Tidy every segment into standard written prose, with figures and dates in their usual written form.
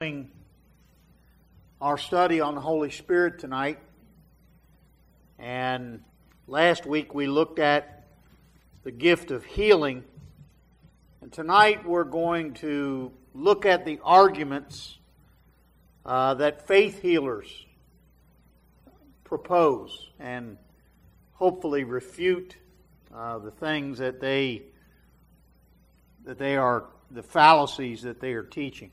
Continuing our study on the Holy Spirit tonight. And last week we looked at the gift of healing. And tonight we're going to look at the arguments that faith healers propose and hopefully refute the things that they are, the fallacies that they are teaching.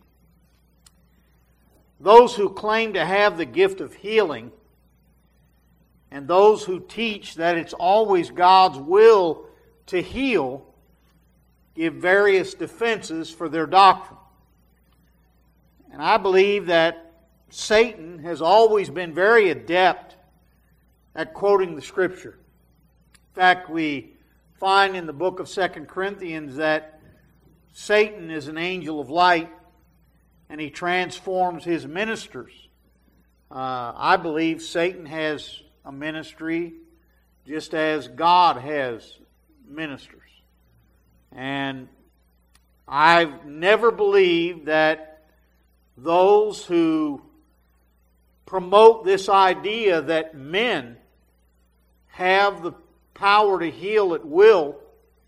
Those who claim to have the gift of healing and those who teach that it's always God's will to heal give various defenses for their doctrine. And I believe that Satan has always been very adept at quoting the Scripture. In fact, we find in the book of 2 Corinthians that Satan is an angel of light, and he transforms his ministers. I believe Satan has a ministry just as God has ministers. And I've never believed that those who promote this idea that men have the power to heal at will,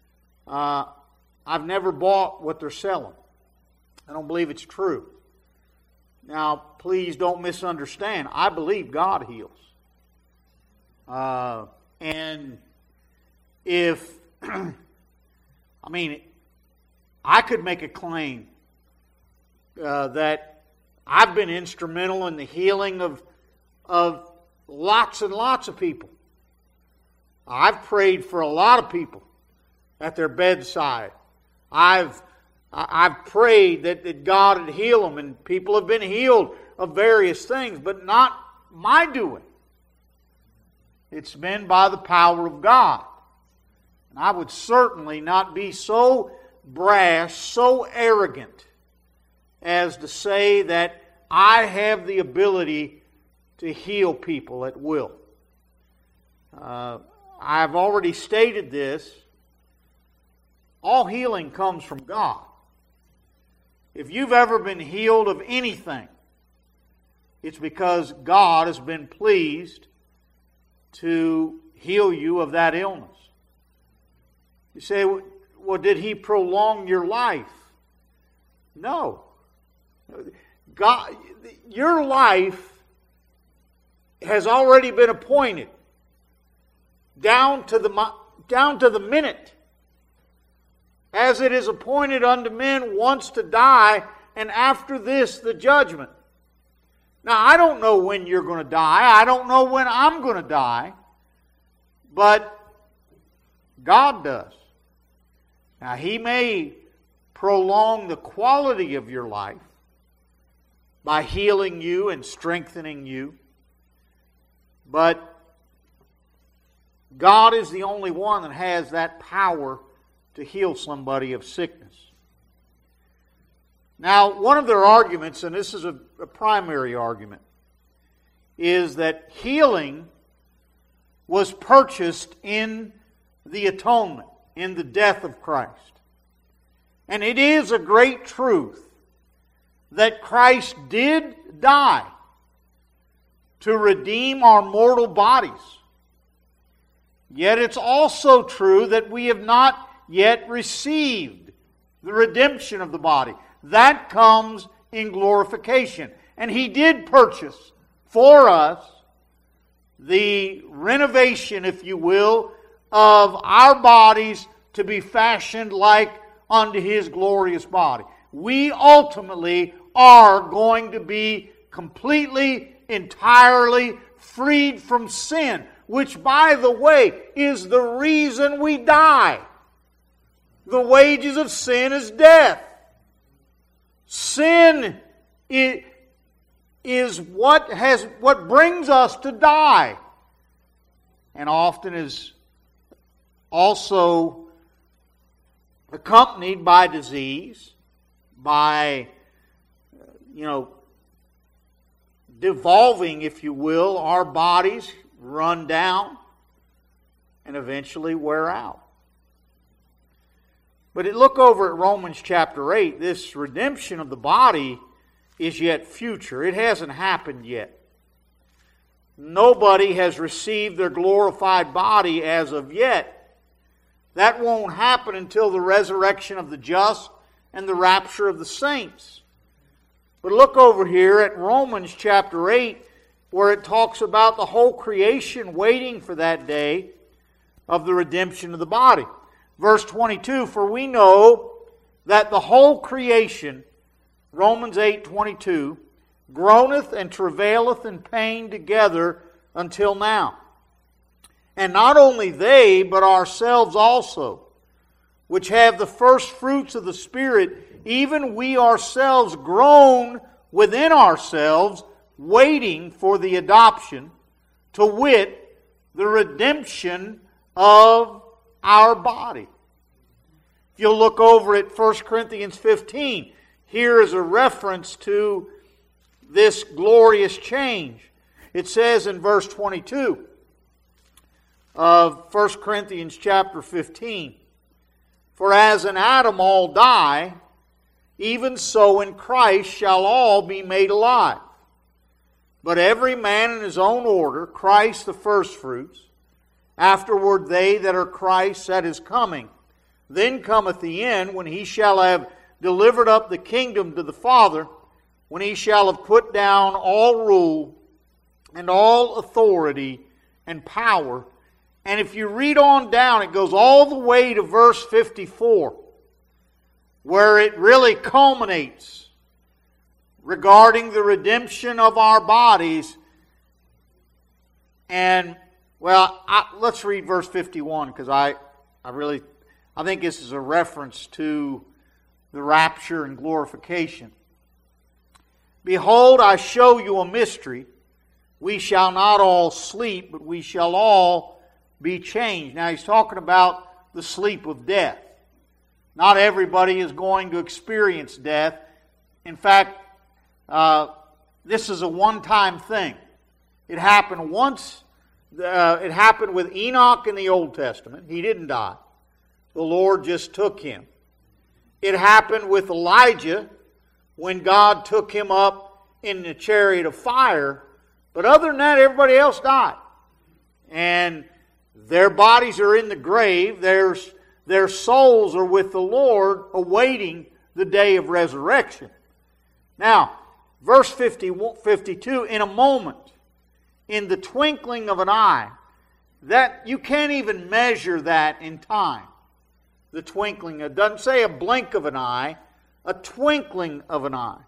I've never bought what they're selling. I don't believe it's true. Now, please don't misunderstand. I believe God heals. And if, I could make a claim that I've been instrumental in the healing of lots and lots of people. I've prayed for a lot of people at their bedside. I've prayed that God would heal them, and people have been healed of various things, but not my doing. It's been by the power of God. And I would certainly not be so brash, so arrogant, as to say that I have the ability to heal people at will. I've already stated this. All healing comes from God. If you've ever been healed of anything, it's because God has been pleased to heal you of that illness. You say, well, did He prolong your life? No. God, your life has already been appointed down to the minute. As it is appointed unto men once to die, and after this the judgment. Now, I don't know when you're going to die. I don't know when I'm going to die. But God does. Now, He may prolong the quality of your life by healing you and strengthening you. But God is the only one that has that power to heal somebody of sickness. Now, one of their arguments, and this is a primary argument, is that healing was purchased in the atonement, in the death of Christ. And it is a great truth that Christ did die to redeem our mortal bodies. Yet it's also true that we have not yet received the redemption of the body. That comes in glorification. And He did purchase for us the renovation, if you will, of our bodies to be fashioned like unto His glorious body. We ultimately are going to be completely, entirely freed from sin, which, by the way, is the reason we die. The wages of sin is death. Sin is what brings us to die, and often is also accompanied by disease, by devolving, if you will, our bodies run down and eventually wear out. But look over at Romans chapter 8. This redemption of the body is yet future. It hasn't happened yet. Nobody has received their glorified body as of yet. That won't happen until the resurrection of the just and the rapture of the saints. But look over here at Romans chapter 8, where it talks about the whole creation waiting for that day of the redemption of the body. Verse 22, for we know that the whole creation, Romans 8:22, groaneth and travaileth in pain together until now. And not only they, but ourselves also, which have the first fruits of the Spirit, even we ourselves groan within ourselves, waiting for the adoption, to wit, the redemption of our body. If you'll look over at 1 Corinthians 15, here is a reference to this glorious change. It says in verse 22 of 1 Corinthians chapter 15, for as in Adam all die, even so in Christ shall all be made alive. But every man in his own order, Christ the firstfruits, afterward they that are Christ's at his coming. Then cometh the end, when he shall have delivered up the kingdom to the Father, when he shall have put down all rule and all authority and power. And if you read on down, it goes all the way to verse 54, where it really culminates regarding the redemption of our bodies. And, well, let's read verse 51, because I think this is a reference to the rapture and glorification. Behold, I show you a mystery. We shall not all sleep, but we shall all be changed. Now he's talking about the sleep of death. Not everybody is going to experience death. In fact, this is a one-time thing. It happened once. It happened with Enoch in the Old Testament. He didn't die. The Lord just took him. It happened with Elijah when God took him up in the chariot of fire. But other than that, everybody else died. And their bodies are in the grave. Their souls are with the Lord, awaiting the day of resurrection. Now, verse 52, in a moment, in the twinkling of an eye, that you can't even measure that in time. The twinkling, it doesn't say a blink of an eye, a twinkling of an eye.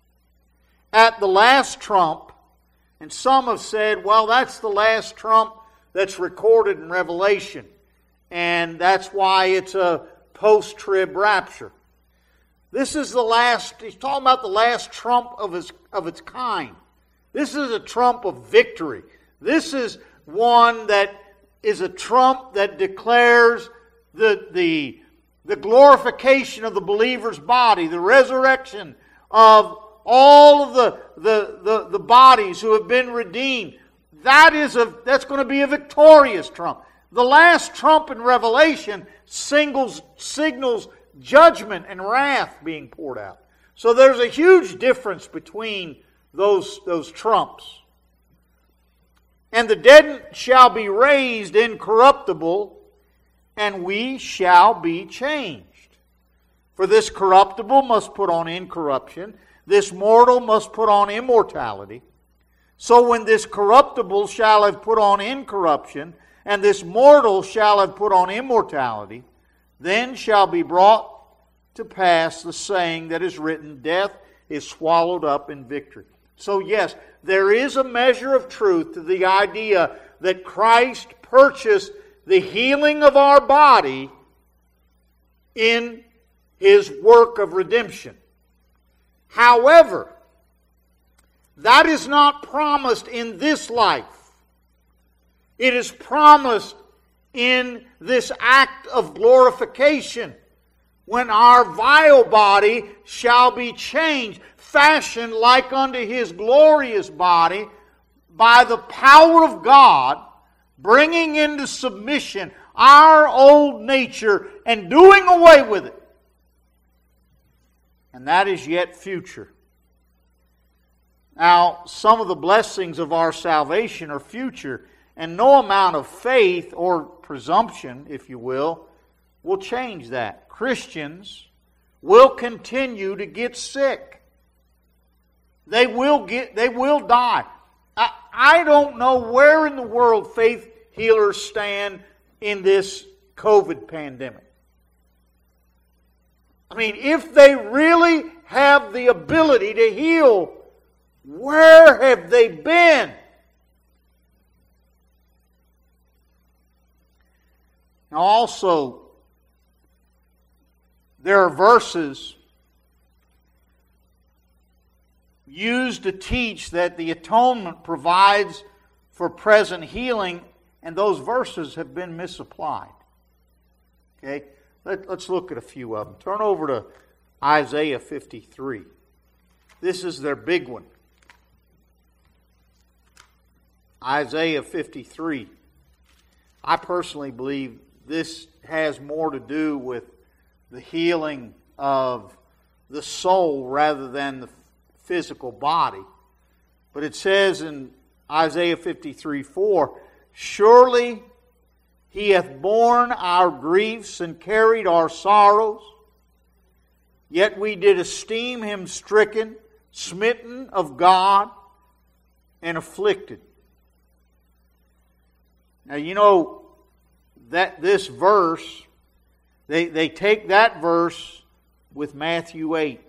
At the last trump, and some have said, well, that's the last trump that's recorded in Revelation, and that's why it's a post-trib rapture. This is the last, he's talking about the last trump of its kind. This is a trump of victory. This is one that is a trump that declares the glorification of the believer's body, the resurrection of all of the bodies who have been redeemed. That's going to be a victorious trump. The last trump in Revelation signals judgment and wrath being poured out. So there's a huge difference between those trumps. And the dead shall be raised incorruptible, and we shall be changed. For this corruptible must put on incorruption, this mortal must put on immortality. So when this corruptible shall have put on incorruption, and this mortal shall have put on immortality, then shall be brought to pass the saying that is written, death is swallowed up in victory. So yes, there is a measure of truth to the idea that Christ purchased the healing of our body in His work of redemption. However, that is not promised in this life. It is promised in this act of glorification, when our vile body shall be changed, fashioned like unto His glorious body, by the power of God, bringing into submission our old nature and doing away with it. And that is yet future. Now, some of the blessings of our salvation are future, and no amount of faith or presumption, if you will change that. Christians will continue to get sick. They will die. I don't know where in the world faith healers stand in this COVID pandemic. I mean, if they really have the ability to heal, where have they been? Now also, there are verses used to teach that the atonement provides for present healing, and those verses have been misapplied. Okay? Let's look at a few of them. Turn over to Isaiah 53. This is their big one. Isaiah 53. I personally believe this has more to do with the healing of the soul rather than the physical body. But it says in Isaiah 53:4, "Surely He hath borne our griefs and carried our sorrows, yet we did esteem Him stricken, smitten of God, and afflicted." Now you know that this verse, they take that verse with Matthew 8.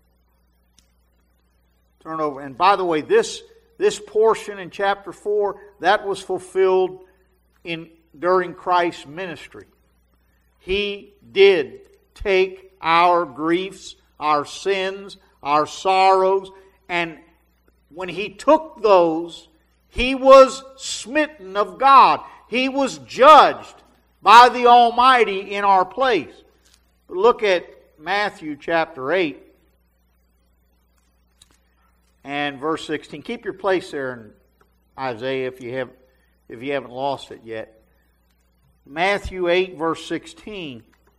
Turn over. And by the way, this portion in chapter 4, that was fulfilled during Christ's ministry. He did take our griefs, our sins, our sorrows, and when He took those, He was smitten of God. He was judged by the Almighty in our place. But look at Matthew chapter 8 and verse 16. Keep your place there in Isaiah if you haven't lost it yet. Matthew 8 verse 16.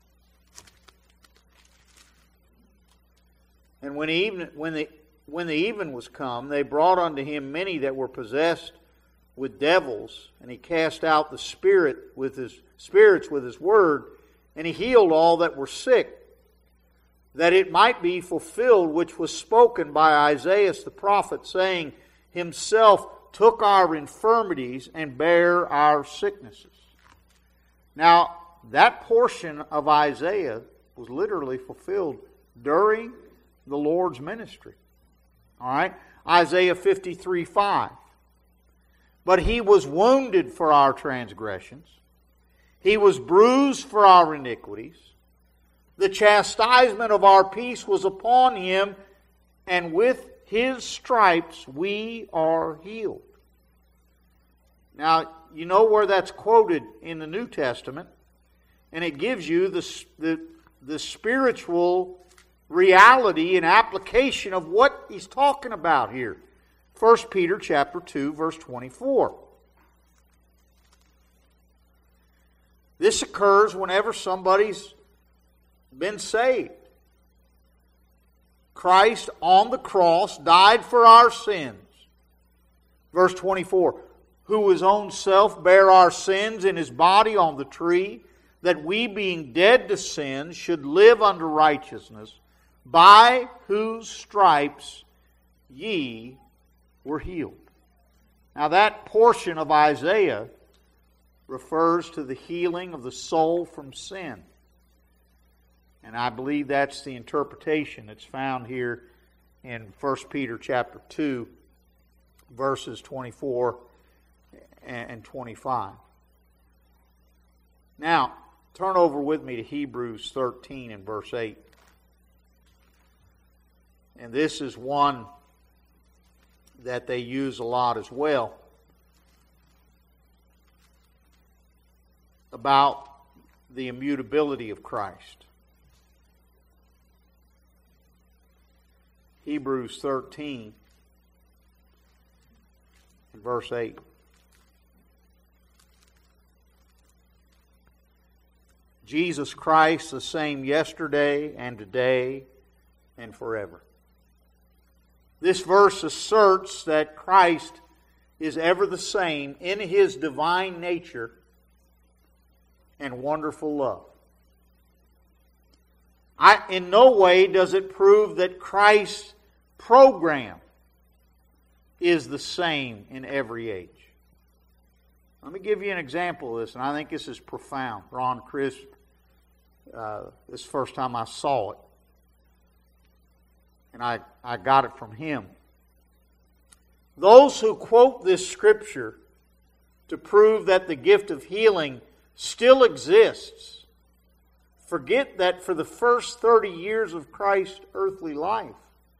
"And when the even was come, they brought unto Him many that were possessed with devils, and He cast out the spirits with His word, and He healed all that were sick, that it might be fulfilled which was spoken by Isaiah the prophet, saying, Himself took our infirmities and bare our sicknesses." Now, that portion of Isaiah was literally fulfilled during the Lord's ministry. All right? Isaiah 53:5. "But He was wounded for our transgressions. He was bruised for our iniquities. The chastisement of our peace was upon Him, and with His stripes we are healed." Now, you know where that's quoted in the New Testament, and it gives you the spiritual reality and application of what he's talking about here. 1 Peter chapter 2, verse 24. This occurs whenever somebody's been saved. Christ on the cross died for our sins. Verse 24, "Who His own self bare our sins in His body on the tree, that we being dead to sin should live unto righteousness, by whose stripes ye were healed." Now that portion of Isaiah refers to the healing of the soul from sin. And I believe that's the interpretation that's found here in 1 Peter chapter 2, verses 24 and 25. Now, turn over with me to Hebrews 13 and verse 8. And this is one that they use a lot as well, about the immutability of Christ. Hebrews 13 and verse 8. "Jesus Christ the same yesterday and today and forever." This verse asserts that Christ is ever the same in His divine nature and wonderful love. In no way does it prove that Christ's program is the same in every age. Let me give you an example of this, and I think this is profound. Ron Crisp, this is the first time I saw it, and I got it from him. Those who quote this scripture to prove that the gift of healing still exists forget that for the first 30 years of Christ's earthly life,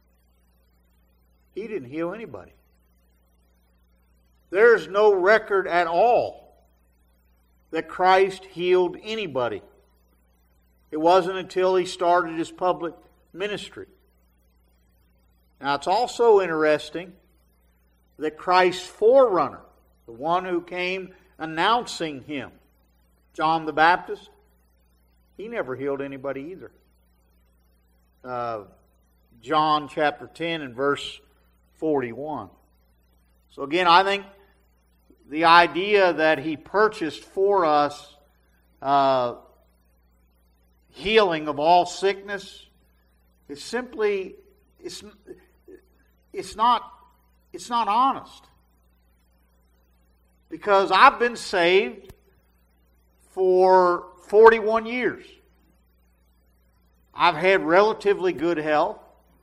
He didn't heal anybody. There's no record at all that Christ healed anybody. It wasn't until He started His public ministry. Now, it's also interesting that Christ's forerunner, the one who came announcing Him, John the Baptist, he never healed anybody either. John chapter 10 and verse 41. So again, I think the idea that He purchased for us healing of all sickness is simply, it's not honest. Because I've been saved for 41 years. I've had relatively good health,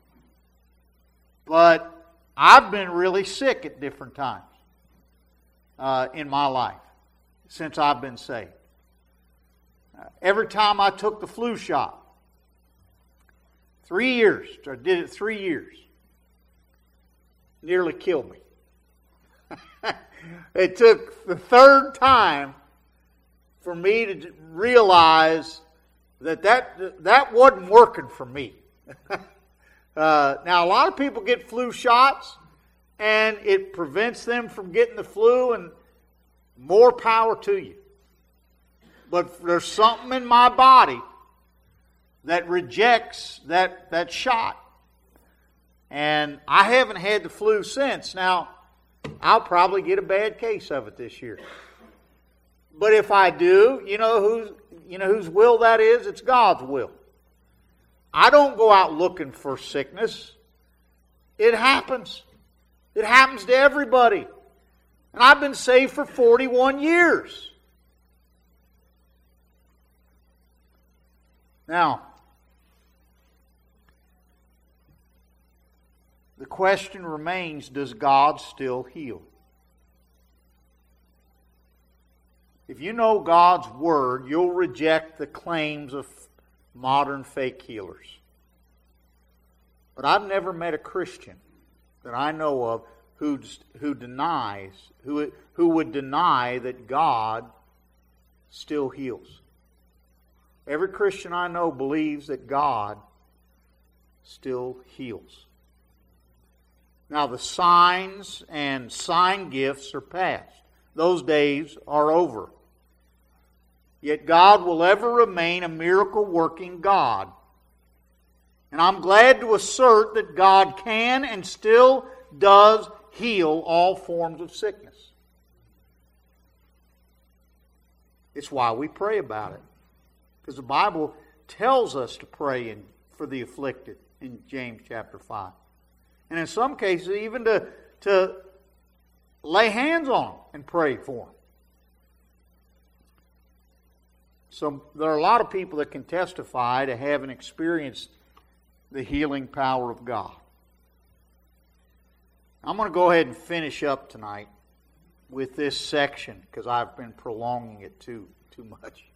but I've been really sick at different times in my life since I've been saved. Every time I took the flu shot, 3 years, I did it 3 years, nearly killed me. It took the third time for me to realize that wasn't working for me. Now, a lot of people get flu shots, and it prevents them from getting the flu, and more power to you. But there's something in my body that rejects that shot. And I haven't had the flu since. Now, I'll probably get a bad case of it this year. But if I do, you know whose will that is? It's God's will. I don't go out looking for sickness. It happens. It happens to everybody. And I've been saved for 41 years. Now, the question remains, does God still heal? If you know God's Word, you'll reject the claims of modern fake healers. But I've never met a Christian that I know of who would deny that God still heals. Every Christian I know believes that God still heals. Now, the signs and sign gifts are past. Those days are over. Yet God will ever remain a miracle-working God. And I'm glad to assert that God can and still does heal all forms of sickness. It's why we pray about it. Because the Bible tells us to pray for the afflicted in James chapter 5. And in some cases, even to lay hands on them and pray for them. So there are a lot of people that can testify to having experienced the healing power of God. I'm going to go ahead and finish up tonight with this section because I've been prolonging it too much.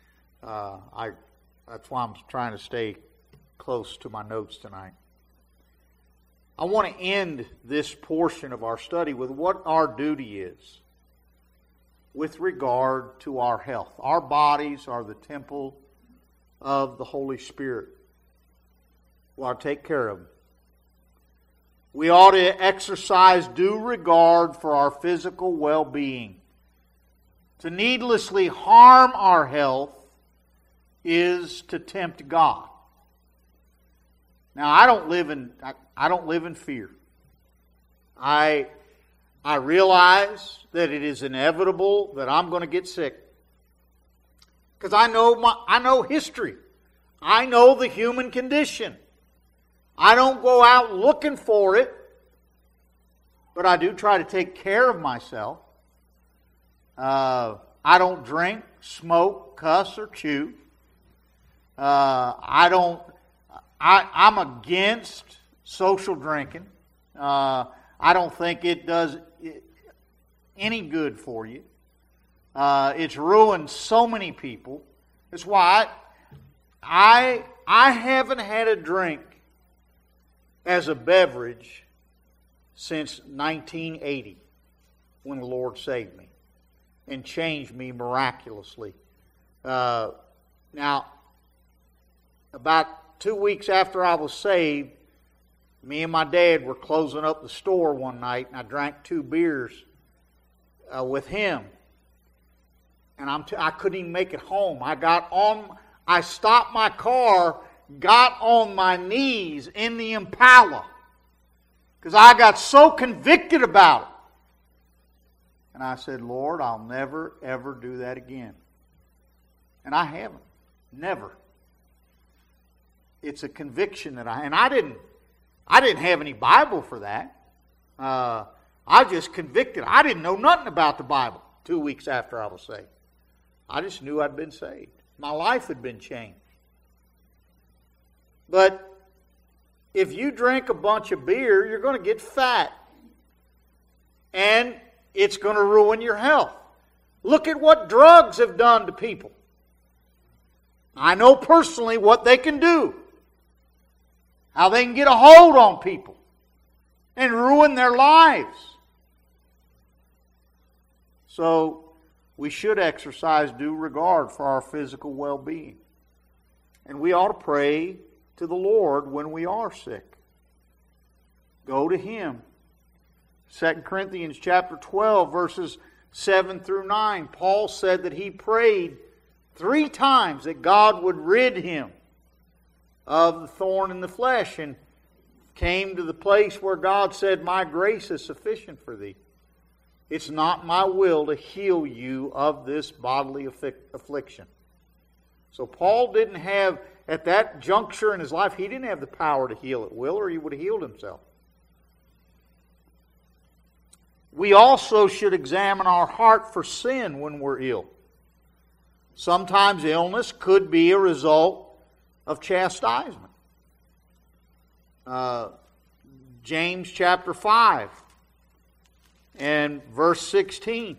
That's why I'm trying to stay close to my notes tonight. I want to end this portion of our study with what our duty is with regard to our health. Our bodies are the temple of the Holy Spirit. We ought to take care of them. We ought to exercise due regard for our physical well-being. To needlessly harm our health is to tempt God. Now, I don't live in fear. I realize that it is inevitable that I'm going to get sick. Because I know history. I know the human condition. I don't go out looking for it, but I do try to take care of myself. I don't drink, smoke, cuss, or chew. I'm against social drinking. I don't think it does any good for you. It's ruined so many people. That's why I haven't had a drink as a beverage since 1980, when the Lord saved me and changed me miraculously. Now, about 2 weeks after I was saved, me and my dad were closing up the store one night, and I drank 2 beers with him. And I couldn't even make it home. I stopped my car, got on my knees in the Impala, because I got so convicted about it. And I said, Lord, I'll never, ever do that again. And I haven't. Never. It's a conviction that I didn't have any Bible for that. I just convicted. I didn't know nothing about the Bible 2 weeks after I was saved. I just knew I'd been saved. My life had been changed. But if you drink a bunch of beer, you're going to get fat. And it's going to ruin your health. Look at what drugs have done to people. I know personally what they can do. How they can get a hold on people and ruin their lives. So we should exercise due regard for our physical well-being. And we ought to pray to the Lord when we are sick. Go to Him. 2 Corinthians chapter 12, verses 7 through 9, Paul said that he prayed 3 times that God would rid him of the thorn in the flesh, and came to the place where God said, my grace is sufficient for thee. It's not my will to heal you of this bodily affliction. So Paul didn't have, at that juncture in his life, he didn't have the power to heal at will, or he would have healed himself. We also should examine our heart for sin when we're ill. Sometimes illness could be a result of chastisement. James chapter 5 and verse 16.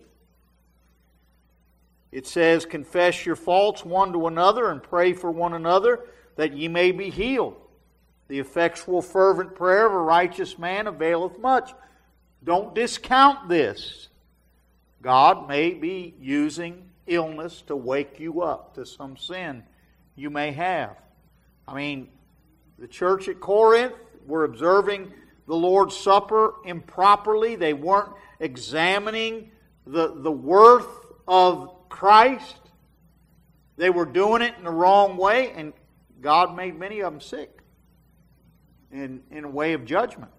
It says, confess your faults one to another and pray for one another that ye may be healed. The effectual fervent prayer of a righteous man availeth much. Don't discount this. God may be using illness to wake you up to some sin you may have. I mean, the church at Corinth were observing the Lord's Supper improperly. They weren't examining the worth of Christ. They were doing it in the wrong way, and God made many of them sick in a way of judgment.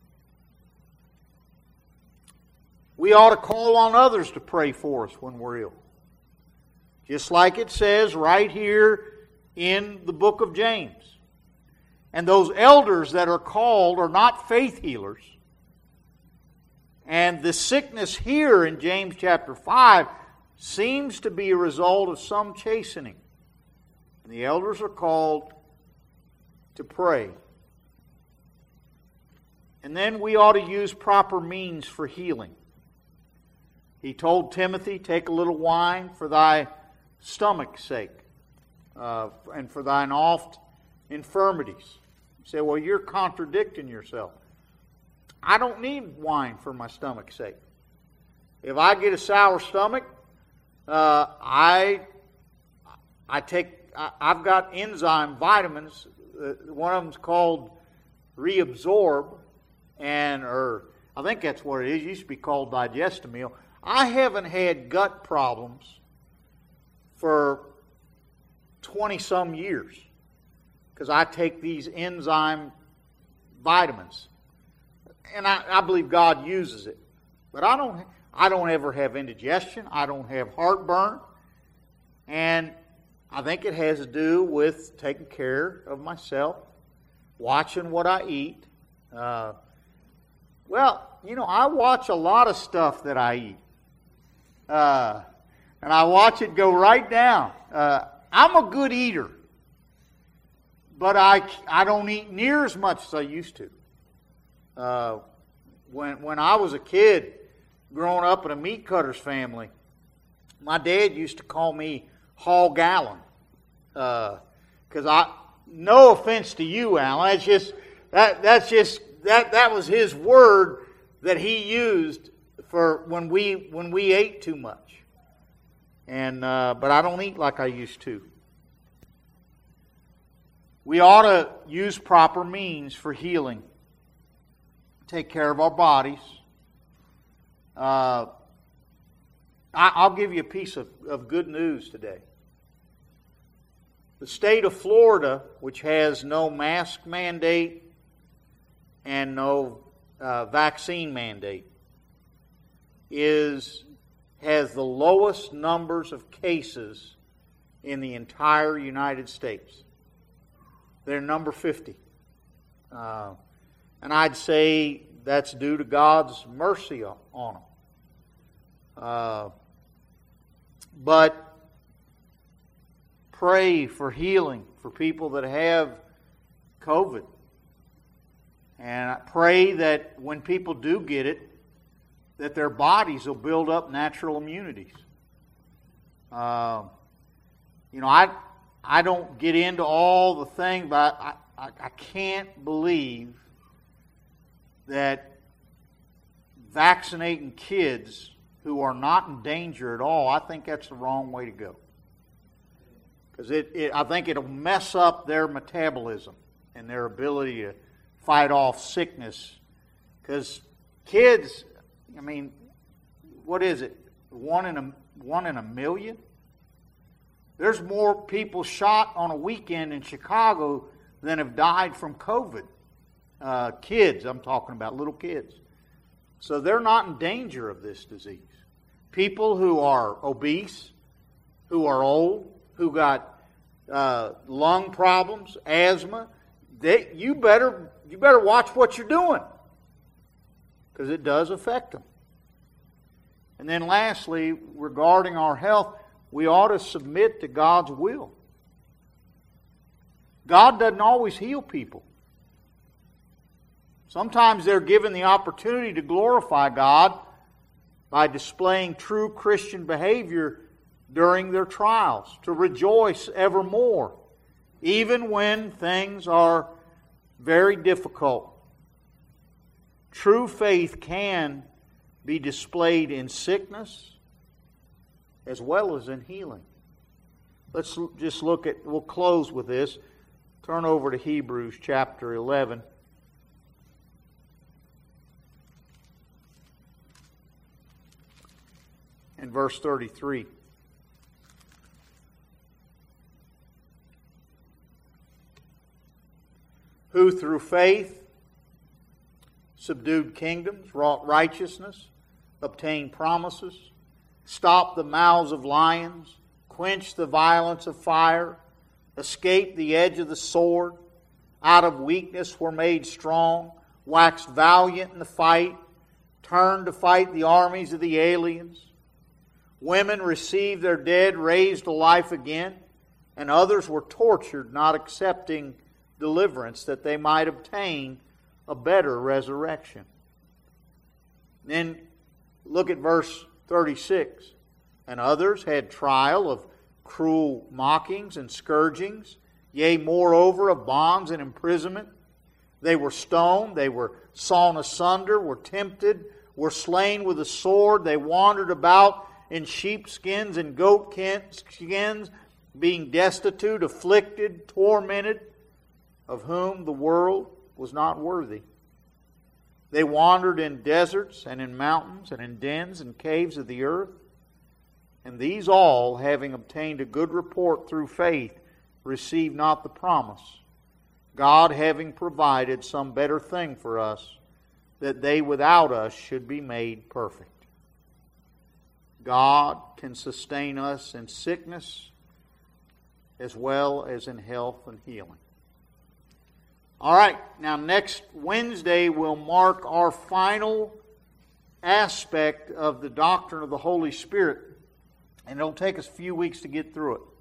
We ought to call on others to pray for us when we're ill. Just like it says right here in the book of James. And those elders that are called are not faith healers. And the sickness here in James chapter 5 seems to be a result of some chastening. And the elders are called to pray. And then we ought to use proper means for healing. He told Timothy, take a little wine for thy stomach's sake, and for thine oft infirmities. You say, well, you're contradicting yourself. I don't need wine for my stomach's sake. If I get a sour stomach, I've got enzyme vitamins. One of them's called Reabsorb, or I think that's what it is. It used to be called Digestamil. I haven't had gut problems for 20-some years because I take these enzyme vitamins. I believe God uses it. But I don't ever have indigestion. I don't have heartburn. And I think it has to do with taking care of myself, watching what I eat. I watch a lot of stuff that I eat. And I watch it go right down. I'm a good eater. But I don't eat near as much as I used to. When I was a kid, growing up in a meat cutter's family, my dad used to call me Hog Allen. Because no offense to you, Alan, that was his word that he used for when we ate too much. And but I don't eat like I used to. We ought to use proper means for healing. Take care of our bodies. I'll give you a piece of good news today. The state of Florida, which has no mask mandate and no vaccine mandate, has the lowest numbers of cases in the entire United States. They're number 50. And I'd say that's due to God's mercy on them. But pray for healing for people that have COVID. And I pray that when people do get it, that their bodies will build up natural immunities. I don't get into all the things, but I can't believe that vaccinating kids who are not in danger at all, I think that's the wrong way to go. Because I think it'll mess up their metabolism and their ability to fight off sickness. Because kids, what is it? One in a million? There's more people shot on a weekend in Chicago than have died from COVID. Kids, I'm talking about little kids. So they're not in danger of this disease. People who are obese, who are old, who got lung problems, asthma, you better watch what you're doing, because it does affect them. And then lastly, regarding our health, we ought to submit to God's will. God doesn't always heal people. Sometimes they're given the opportunity to glorify God by displaying true Christian behavior during their trials, to rejoice evermore, even when things are very difficult. True faith can be displayed in sickness as well as in healing. Let's just we'll close with this. Turn over to Hebrews chapter 11. And verse 33. Who through faith subdued kingdoms, wrought righteousness, obtained promises, stopped the mouths of lions, quenched the violence of fire, escaped the edge of the sword, out of weakness were made strong, waxed valiant in the fight, turned to fight the armies of the aliens. Women received their dead raised to life again, and others were tortured, not accepting deliverance, that they might obtain a better resurrection. Then look at verse 36. And others had trial of cruel mockings and scourgings, yea, moreover, of bonds and imprisonment. They were stoned, they were sawn asunder, were tempted, were slain with a sword. They wandered about in sheepskins and goat skins, being destitute, afflicted, tormented, of whom the world was not worthy. They wandered in deserts and in mountains and in dens and caves of the earth. And these all, having obtained a good report through faith, received not the promise, God having provided some better thing for us, that they without us should be made perfect. God can sustain us in sickness as well as in health and healing. All right, now next Wednesday will mark our final aspect of the doctrine of the Holy Spirit, and it'll take us a few weeks to get through it.